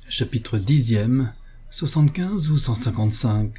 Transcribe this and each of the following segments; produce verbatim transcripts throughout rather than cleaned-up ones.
Chapitre dixième, soixante-quinze ou cent cinquante-cinq.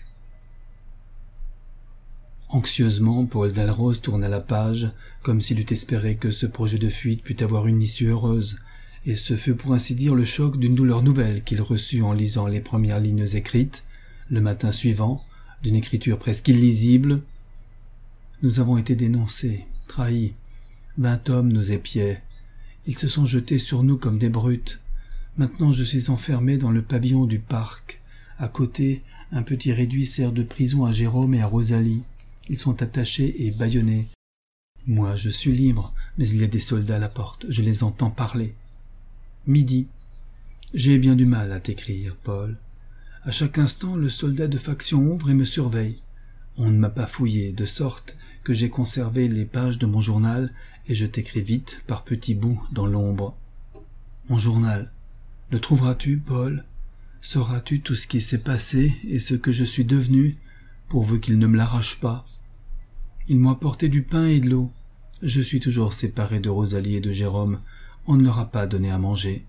Anxieusement, Paul Dalrose tourna la page, comme s'il eût espéré que ce projet de fuite pût avoir une issue heureuse, et ce fut pour ainsi dire le choc d'une douleur nouvelle qu'il reçut en lisant les premières lignes écrites, le matin suivant, d'une écriture presque illisible. « Nous avons été dénoncés, trahis. Vingt hommes nous épiaient. Ils se sont jetés sur nous comme des brutes. Maintenant je suis enfermé dans le pavillon du parc. À côté, un petit réduit sert de prison à Jérôme et à Rosalie. Ils sont attachés et bâillonnés. Moi, je suis libre, mais il y a des soldats à la porte. Je les entends parler. Midi. J'ai bien du mal à t'écrire, Paul. À chaque instant, le soldat de faction ouvre et me surveille. On ne m'a pas fouillé, de sorte que j'ai conservé les pages de mon journal et je t'écris vite, par petits bouts, dans l'ombre. Mon journal. Le trouveras-tu, Paul? Sauras-tu tout ce qui s'est passé et ce que je suis devenu, pourvu qu'il ne me l'arrache pas? Ils m'ont apporté du pain et de l'eau. Je suis toujours séparé de Rosalie et de Jérôme. On ne leur a pas donné à manger.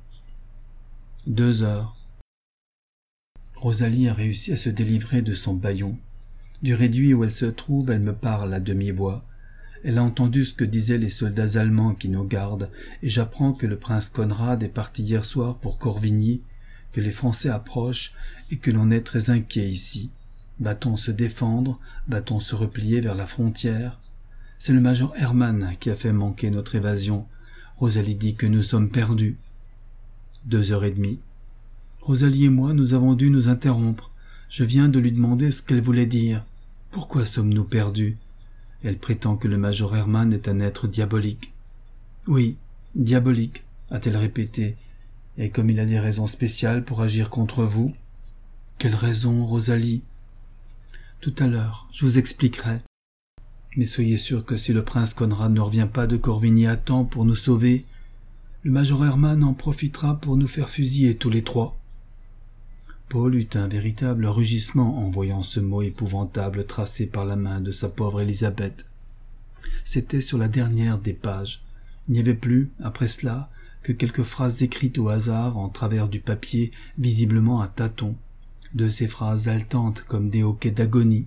Deux heures. Rosalie a réussi à se délivrer de son bâillon. Du réduit où elle se trouve, elle me parle à demi-voix. Elle a entendu ce que disaient les soldats allemands qui nous gardent, et j'apprends que le prince Conrad est parti hier soir pour Corvigny, que les Français approchent et que l'on est très inquiet ici. Va-t-on se défendre? Va-t-on se replier vers la frontière? C'est le major Hermann qui a fait manquer notre évasion. Rosalie dit que nous sommes perdus. Deux heures et demie. Rosalie et moi, nous avons dû nous interrompre. Je viens de lui demander ce qu'elle voulait dire. Pourquoi sommes-nous perdus? Elle prétend que le major Hermann est un être diabolique. Oui, diabolique, a-t-elle répété, et comme il a des raisons spéciales pour agir contre vous. Quelles raisons, Rosalie? Tout à l'heure, je vous expliquerai. Mais soyez sûr que si le prince Conrad ne revient pas de Corvigny à temps pour nous sauver, le major Hermann en profitera pour nous faire fusiller tous les trois. Paul eut un véritable rugissement en voyant ce mot épouvantable tracé par la main de sa pauvre Élisabeth. C'était sur la dernière des pages. Il n'y avait plus, après cela, que quelques phrases écrites au hasard en travers du papier, visiblement à tâtons, de ces phrases haletantes comme des hoquets d'agonie.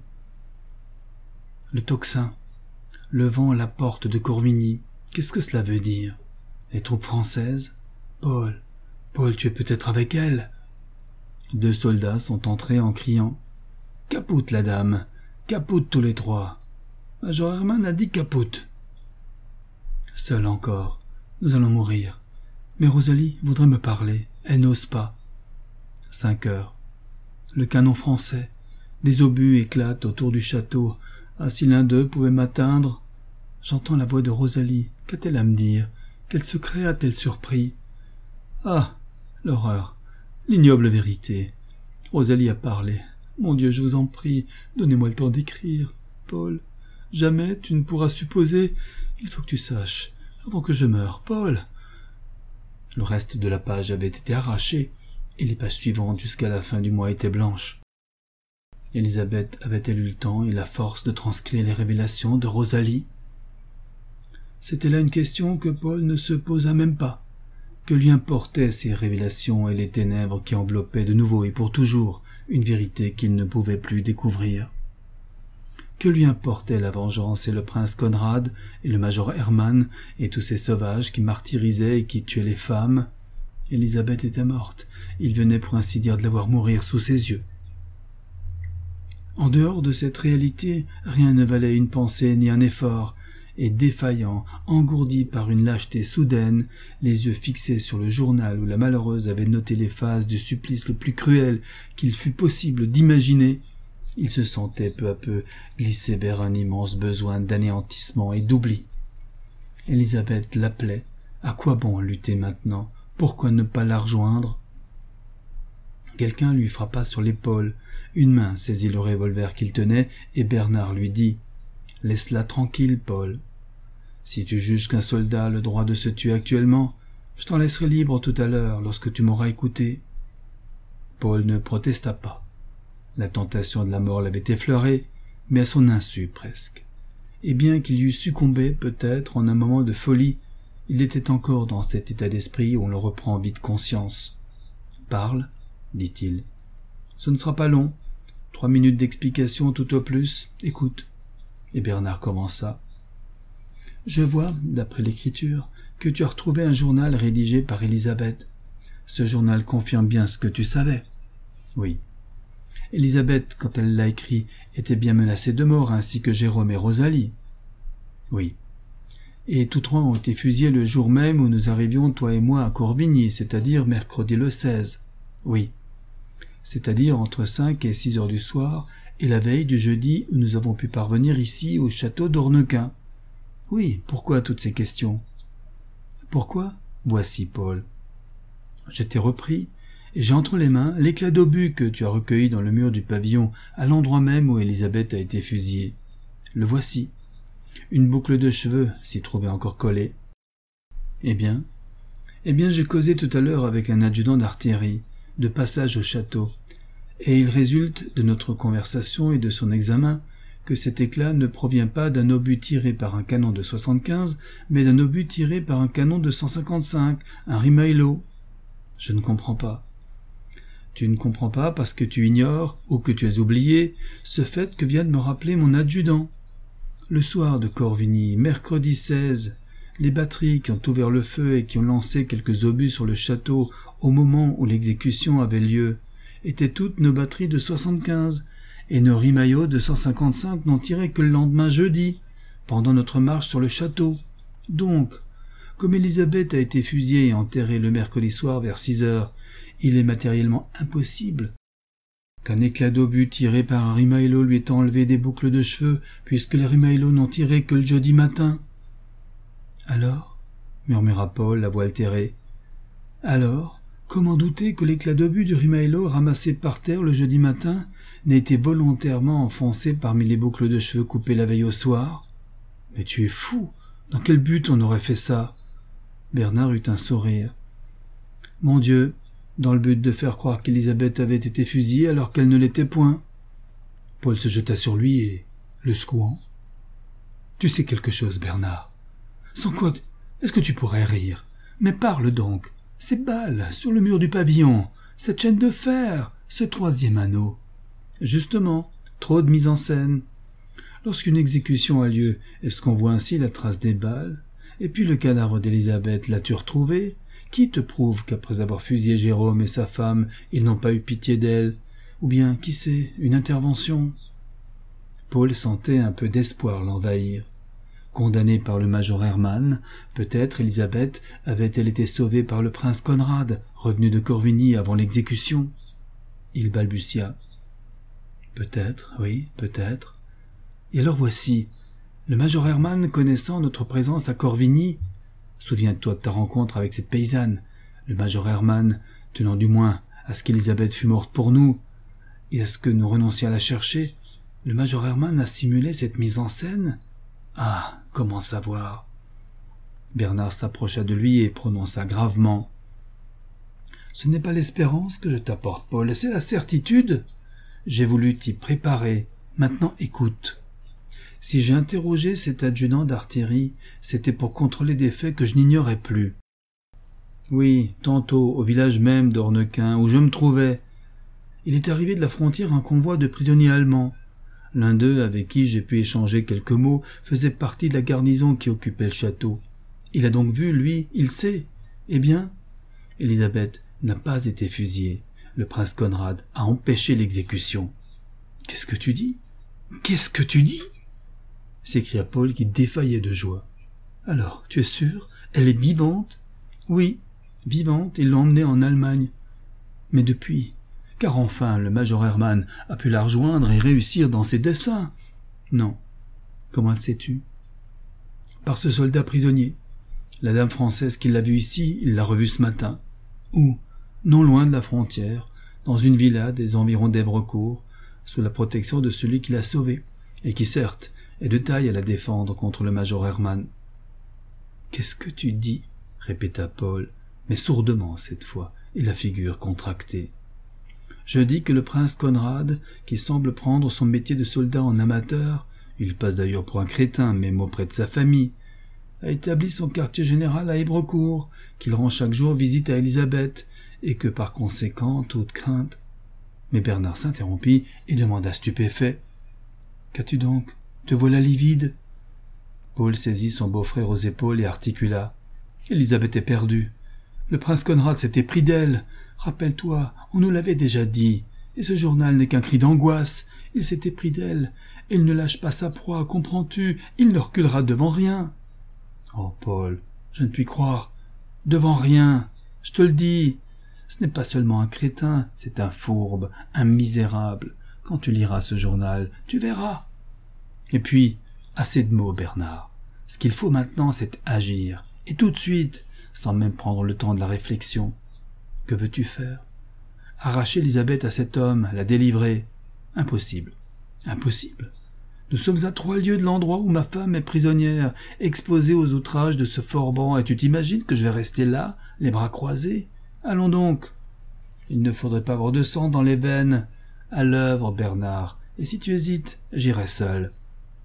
Le tocsin, levant la porte de Corvigny, qu'est-ce que cela veut dire? Les troupes françaises? Paul, Paul, tu es peut-être avec elles? Deux soldats sont entrés en criant « Capoute la dame, capoute tous les trois !» Major Hermann a dit capoute. Seul encore, nous allons mourir. Mais Rosalie voudrait me parler, elle n'ose pas. Cinq heures. Le canon français, des obus éclatent autour du château. Ah, si l'un d'eux pouvait m'atteindre. J'entends la voix de Rosalie. Qu'a-t-elle à me dire? Quel secret a-t-elle surpris? Ah, l'horreur, l'ignoble vérité. Rosalie a parlé. Mon Dieu, je vous en prie, donnez-moi le temps d'écrire. Paul, jamais tu ne pourras supposer. Il faut que tu saches, avant que je meure. Paul. Le reste de la page avait été arraché, et les pages suivantes jusqu'à la fin du mois étaient blanches. Élisabeth avait-elle eu le temps et la force de transcrire les révélations de Rosalie? C'était là une question que Paul ne se posa même pas. Que lui importaient ces révélations et les ténèbres qui enveloppaient de nouveau et pour toujours une vérité qu'il ne pouvait plus découvrir? Que lui importaient la vengeance et le prince Conrad et le major Hermann et tous ces sauvages qui martyrisaient et qui tuaient les femmes? Élisabeth était morte. Il venait pour ainsi dire de la voir mourir sous ses yeux. En dehors de cette réalité, rien ne valait une pensée ni un effort, et défaillant, engourdi par une lâcheté soudaine, les yeux fixés sur le journal où la malheureuse avait noté les phases du supplice le plus cruel qu'il fût possible d'imaginer, il se sentait peu à peu glisser vers un immense besoin d'anéantissement et d'oubli. Élisabeth l'appelait. À quoi bon lutter maintenant? Pourquoi ne pas la rejoindre? Quelqu'un lui frappa sur l'épaule. Une main saisit le revolver qu'il tenait, et Bernard lui dit « Laisse-la tranquille, Paul. Si tu juges qu'un soldat a le droit de se tuer actuellement, je t'en laisserai libre tout à l'heure, lorsque tu m'auras écouté. » Paul ne protesta pas. La tentation de la mort l'avait effleuré, mais à son insu presque. Et bien qu'il y eût succombé peut-être en un moment de folie, il était encore dans cet état d'esprit où on le reprend vite conscience. Parle, dit-il. Ce ne sera pas long. Trois minutes d'explication tout au plus. Écoute. Et Bernard commença. Je vois, d'après l'écriture, que tu as retrouvé un journal rédigé par Élisabeth. Ce journal confirme bien ce que tu savais. Oui. Élisabeth, quand elle l'a écrit, était bien menacée de mort, ainsi que Jérôme et Rosalie. Oui. Et tous trois ont été fusillés le jour même où nous arrivions, toi et moi, à Corbigny, c'est-à-dire mercredi le seize. Oui. C'est-à-dire entre cinq et six heures du soir, et la veille du jeudi où nous avons pu parvenir ici au château d'Ornequin. Oui, pourquoi toutes ces questions? Pourquoi? Voici, Paul. Je t'ai repris, et j'ai entre les mains l'éclat d'obus que tu as recueilli dans le mur du pavillon, à l'endroit même où Élisabeth a été fusillée. Le voici. Une boucle de cheveux s'y trouvait encore collée. Eh bien? Eh bien, j'ai causé tout à l'heure avec un adjudant d'artillerie, de passage au château, et il résulte de notre conversation et de son examen que cet éclat ne provient pas d'un obus tiré par un canon de soixante-quinze, mais d'un obus tiré par un canon de cent cinquante-cinq, un Rimailho. Je ne comprends pas. Tu ne comprends pas parce que tu ignores, ou que tu as oublié, ce fait que vient de me rappeler mon adjudant. Le soir de Corvigny, mercredi seize, les batteries qui ont ouvert le feu et qui ont lancé quelques obus sur le château au moment où l'exécution avait lieu étaient toutes nos batteries de soixante-quinze, et nos Rimailho de cent cinquante-cinq n'ont tiré que le lendemain jeudi, pendant notre marche sur le château. Donc, comme Élisabeth a été fusillée et enterrée le mercredi soir vers six heures, il est matériellement impossible qu'un éclat d'obus tiré par un Rimailho lui ait enlevé des boucles de cheveux, puisque les Rimailho n'ont tiré que le jeudi matin. Alors, murmura Paul, la voix altérée, alors, comment douter que l'éclat d'obus du Rimailho ramassé par terre le jeudi matin n'ait été volontairement enfoncé parmi les boucles de cheveux coupées la veille au soir? Mais tu es fou! Dans quel but on aurait fait ça? Bernard eut un sourire. Mon Dieu, dans le but de faire croire qu'Élisabeth avait été fusillée alors qu'elle ne l'était point. Paul se jeta sur lui et, le secouant. Tu sais quelque chose, Bernard. Sans quoi, est-ce que tu pourrais rire? Mais parle donc. Ces balles sur le mur du pavillon, cette chaîne de fer, ce troisième anneau. Justement, trop de mise en scène. Lorsqu'une exécution a lieu, est-ce qu'on voit ainsi la trace des balles? Et puis le cadavre d'Élisabeth, l'as-tu retrouvé? Qui te prouve qu'après avoir fusillé Jérôme et sa femme, ils n'ont pas eu pitié d'elle? Ou bien, qui sait, une intervention? Paul sentait un peu d'espoir l'envahir. Condamnée par le major Hermann, peut-être Élisabeth avait-elle été sauvée par le prince Conrad, revenu de Corvigny avant l'exécution. Il balbutia. Peut-être, oui, peut-être. Et alors voici, le major Hermann connaissant notre présence à Corvigny, souviens-toi de ta rencontre avec cette paysanne, le major Hermann tenant du moins à ce qu'Élisabeth fût morte pour nous, et à ce que nous renoncions à la chercher, le major Hermann a simulé cette mise en scène? Ah, comment savoir? Bernard s'approcha de lui et prononça gravement. Ce n'est pas l'espérance que je t'apporte, Paul, c'est la certitude. J'ai voulu t'y préparer. Maintenant écoute. Si j'ai interrogé cet adjudant d'artillerie, c'était pour contrôler des faits que je n'ignorais plus. Oui, tantôt, au village même d'Ornequin, où je me trouvais. Il est arrivé de la frontière un convoi de prisonniers allemands. L'un d'eux, avec qui j'ai pu échanger quelques mots, faisait partie de la garnison qui occupait le château. Il a donc vu, lui, il sait. Eh bien, Élisabeth n'a pas été fusillée. Le prince Conrad a empêché l'exécution. « Qu'est-ce que tu dis? Qu'est-ce que tu dis ?» s'écria Paul qui défaillait de joie. « Alors, tu es sûr? Elle est vivante? »« Oui, vivante, ils l'ont emmenée en Allemagne. Mais depuis, car enfin le major Hermann a pu la rejoindre et réussir dans ses desseins. »« Non. Comment le sais-tu? » ?»« Par ce soldat prisonnier. La dame française qui l'a vue ici, il l'a revue ce matin. Où? Non loin de la frontière, dans une villa des environs d'Hèbrecourt, sous la protection de celui qui l'a sauvée, et qui, certes, est de taille à la défendre contre le major Hermann. « Qu'est-ce que tu dis ?» répéta Paul, mais sourdement cette fois, et la figure contractée. « Je dis que le prince Conrad, qui semble prendre son métier de soldat en amateur, il passe d'ailleurs pour un crétin, même auprès de sa famille, a établi son quartier général à Hèbrecourt, qu'il rend chaque jour visite à Élisabeth, et que par conséquent toute crainte. Mais Bernard s'interrompit et demanda stupéfait. « Qu'as-tu donc? Te voilà livide ?» Paul saisit son beau-frère aux épaules et articula. « Élisabeth est perdue. Le prince Conrad s'était pris d'elle. Rappelle-toi, on nous l'avait déjà dit. Et ce journal n'est qu'un cri d'angoisse. Il s'était pris d'elle. Et il ne lâche pas sa proie, comprends-tu? Il ne reculera devant rien. »« Oh, Paul, je ne puis croire. Devant rien. Je te le dis. Ce n'est pas seulement un crétin, c'est un fourbe, un misérable. Quand tu liras ce journal, tu verras. Et puis, assez de mots, Bernard. Ce qu'il faut maintenant, c'est agir. Et tout de suite, sans même prendre le temps de la réflexion. Que veux-tu faire? Arracher Élisabeth à cet homme, la délivrer? Impossible. Impossible. Nous sommes à trois lieues de l'endroit où ma femme est prisonnière, exposée aux outrages de ce Forban, et tu t'imagines que je vais rester là, les bras croisés? Allons donc. Il ne faudrait pas avoir de sang dans les veines. À l'œuvre, Bernard. Et si tu hésites, j'irai seul.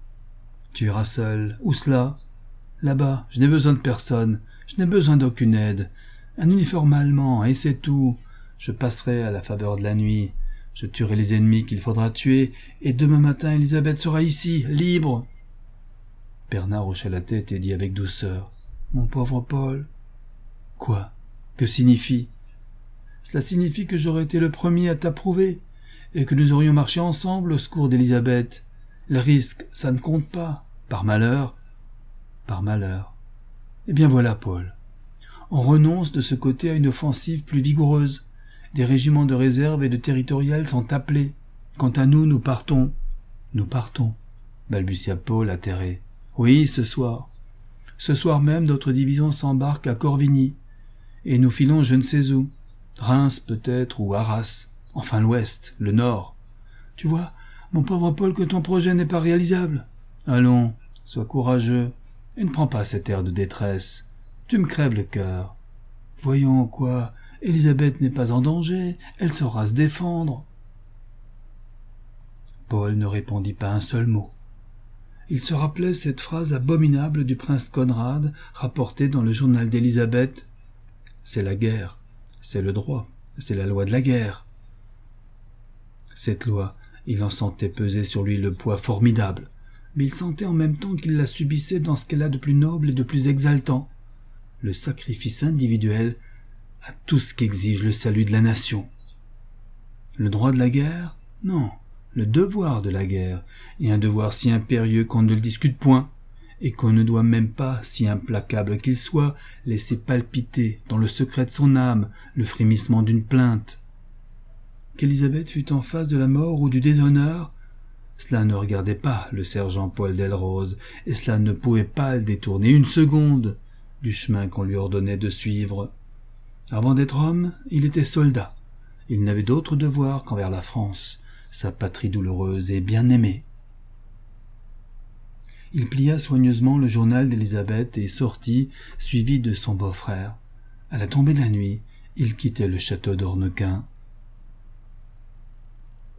Tu iras seul. Où cela? Là-bas. Je n'ai besoin de personne. Je n'ai besoin d'aucune aide. Un uniforme allemand, et c'est tout. Je passerai à la faveur de la nuit. Je tuerai les ennemis qu'il faudra tuer, et demain matin, Élisabeth sera ici, libre. Bernard hocha la tête et dit avec douceur. Mon pauvre Paul. Quoi? Que signifie? Cela signifie que j'aurais été le premier à t'approuver, et que nous aurions marché ensemble au secours d'Élisabeth. Le risque, ça ne compte pas. Par malheur. Par malheur. Eh bien voilà, Paul. On renonce de ce côté à une offensive plus vigoureuse. Des régiments de réserve et de territorial sont appelés. Quant à nous, nous partons. Nous partons, balbutia Paul atterré. Oui, ce soir. Ce soir même, notre division s'embarque à Corvigny. Et nous filons je ne sais où. Reims peut-être, ou Arras. Enfin l'ouest, le nord. Tu vois, mon pauvre Paul, que ton projet n'est pas réalisable. Allons, sois courageux, et ne prends pas cet air de détresse. Tu me crèves le cœur. Voyons quoi, Élisabeth n'est pas en danger, elle saura se défendre. Paul ne répondit pas un seul mot. Il se rappelait cette phrase abominable du prince Conrad, rapportée dans le journal d'Élisabeth. C'est la guerre, c'est le droit, c'est la loi de la guerre. Cette loi, il en sentait peser sur lui le poids formidable, mais il sentait en même temps qu'il la subissait dans ce qu'elle a de plus noble et de plus exaltant, le sacrifice individuel à tout ce qu'exige le salut de la nation. Le droit de la guerre? Non, le devoir de la guerre, et un devoir si impérieux qu'on ne le discute point, et qu'on ne doit même pas, si implacable qu'il soit, laisser palpiter, dans le secret de son âme, le frémissement d'une plainte. Qu'Élisabeth fût en face de la mort ou du déshonneur, cela ne regardait pas le sergent Paul Delrose, et cela ne pouvait pas le détourner une seconde du chemin qu'on lui ordonnait de suivre. Avant d'être homme, il était soldat. Il n'avait d'autre devoir qu'envers la France, sa patrie douloureuse et bien-aimée. Il plia soigneusement le journal d'Élisabeth et sortit, suivi de son beau-frère. À la tombée de la nuit, il quittait le château d'Ornequin.